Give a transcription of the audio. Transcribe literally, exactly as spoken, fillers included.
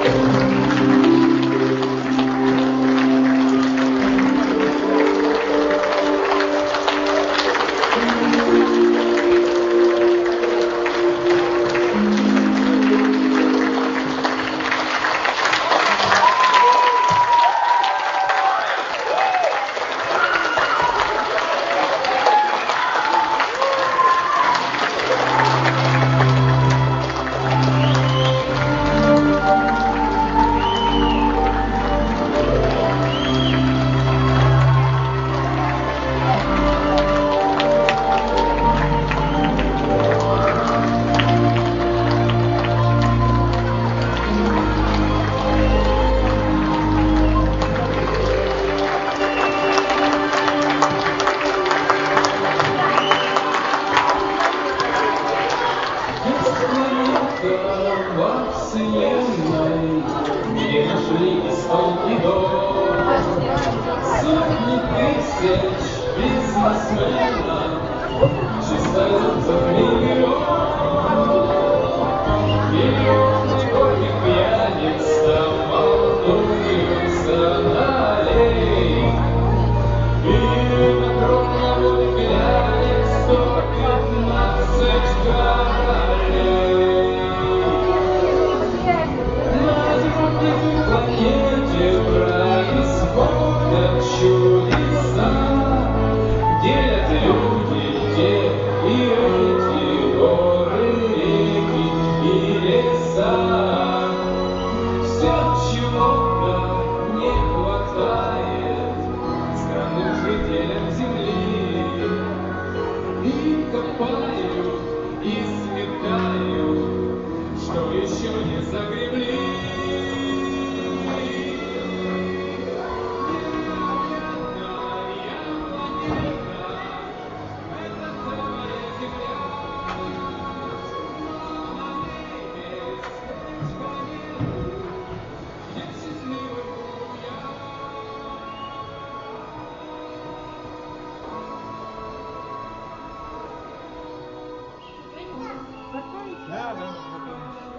Во вселенной, где нашли истоки дом, сотни тысяч бизнесменов, чистолюбцев миллион, миллионы горьких пьяниц там волнуются на аллее, и на круговой глянец сто пятнадцать королей. Планете происходят чудеса, делят люди те и эти горы, реки и леса. Все, чего-то не хватает странным жителям Земли, и копают, и сметают, что еще не загребли. Да, да, да.